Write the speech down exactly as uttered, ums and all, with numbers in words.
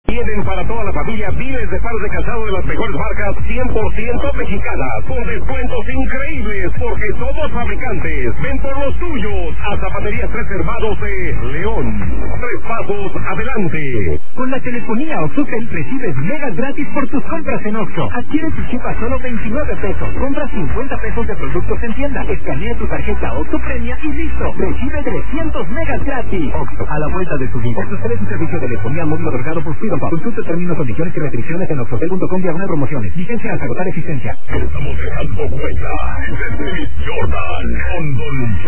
Tienen para toda la familia miles de pares de calzado de las mejores marcas cien por ciento mexicanas, con descuentos increíbles, porque somos fabricantes. Ven por los tuyos a Zapaterías Tres Hermanos de León. Tres pasos adelante. Con la telefonía Oxxocel recibes megas gratis por tus compras en Oxxo. Adquiere tu chip a solo veintinueve pesos. Compra cincuenta pesos de productos en tienda. Escanea tu tarjeta Oxxo Premia y listo. Recibe trescientos megas gratis. Oxxo, a la vuelta de tu vida. Oxxocel es un servicio de telefonía móvil otorgado por Freedom. Consulta términos, condiciones y restricciones en oxxocel punto com diagonal promociones. Vigencia hasta agotar existencia. Estamos dejando huella desde Jordan con Don